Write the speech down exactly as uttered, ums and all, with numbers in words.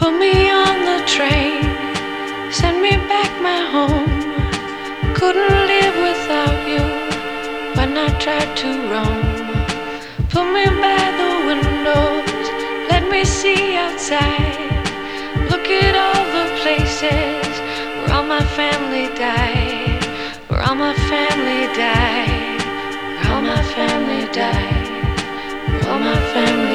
Put me on the train, send me back my home. Couldn't live without you when I tried to roam. Put me by the windows, let me see outside. Look at all the places where all my family died. Where all my family died. Where all my family died. Where all my family